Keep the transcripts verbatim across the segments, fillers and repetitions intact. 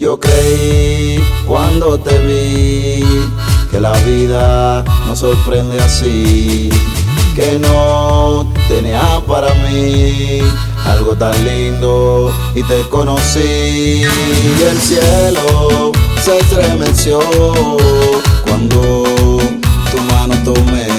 Yo creí cuando te vi que la vida nos sorprende así, que no tenía para mí algo tan lindo, y te conocí y el cielo se estremeció cuando tu mano tomé,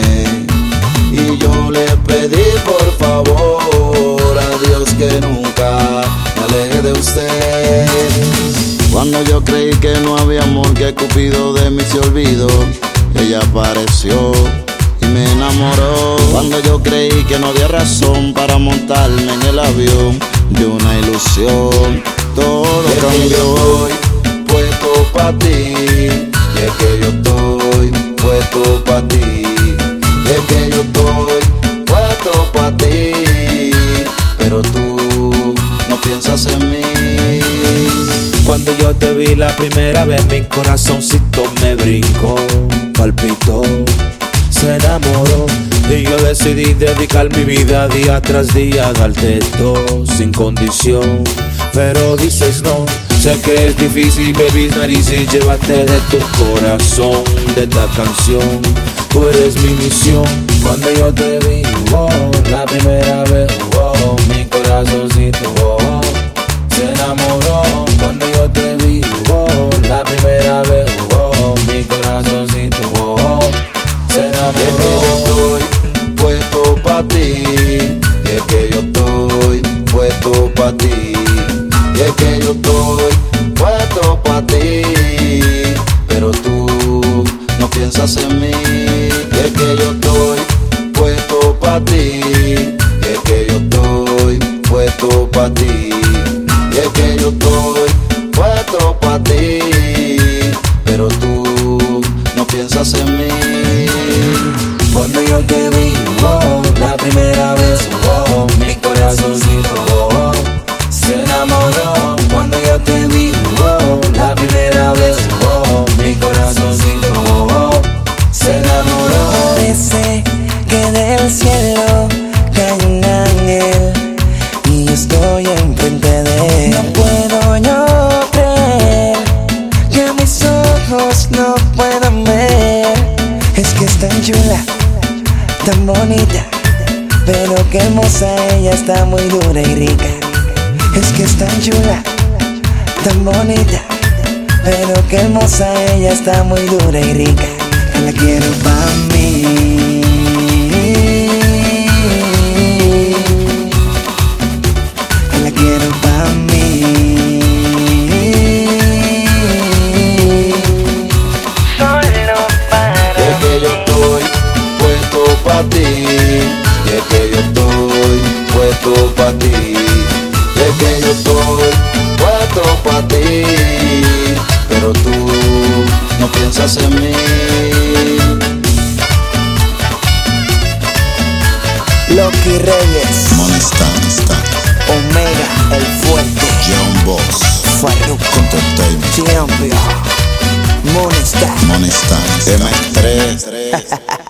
y yo le pedí por favor a Dios que nunca me aleje de usted. Cuando yo creí que no había amor, que Cupido de mí se olvidó, ella apareció y me enamoró. Cuando yo creí que no había razón para montarme en el avión de una ilusión, todo cambió. Puesto pa' ti, y es que yo estoy puesto pa' ti, y es que yo estoy puesto pa' ti, pero tú no piensas en mí. Cuando yo te vi la primera vez, mi corazoncito me brincó, palpitó, se enamoró, y yo decidí dedicar mi vida día tras día a darte todo sin condición. Pero dices no, sé que es difícil, baby, nariz, y llévate de tu corazón de esta canción. Tú eres mi misión. Cuando yo te vi, oh, la primera vez, oh, mi corazoncito, oh, se enamoró. Cuando yo te vi, oh, la primera vez, oh, mi corazoncito, oh, se enamoró. Es que yo estoy puesto pa' ti, y es que yo estoy puesto pa' ti, y es que yo estoy puesto pa' ti, pero tú no piensas en mí. Y es que yo estoy puesto pa' ti, y es que yo estoy puesto pa' ti, y es que yo estoy puesto pa' ti, pero tú no piensas en mí. Cuando yo te vi, oh, la primera vez, oh, mi corazoncito, oh, se enamoró. Cuando yo te vi, oh, la primera vez, oh, mi corazoncito, oh, se enamoró. Parece que del cielo cae un ángel y yo estoy enfrente de él. No puedo yo creer que mis ojos no puedan ver. Es que es tan chula, tan bonita, pero qué hermosa ella, está muy dura y rica. Es que es tan chula, tan bonita, pero qué hermosa ella, está muy dura y rica. Que la quiero pa' mí, que la quiero pa' mí. Solo para Es que yo estoy puesto pa' ti, y es que yo estoy puesto pa' ti, y es que yo estoy puesto pa' ti, pero tú no piensas en mí. Lucky Reyes, Monster, Omega, el fuerte, John Boss, Farruko, Entertainment, Champion, Monster. Monster, M tres.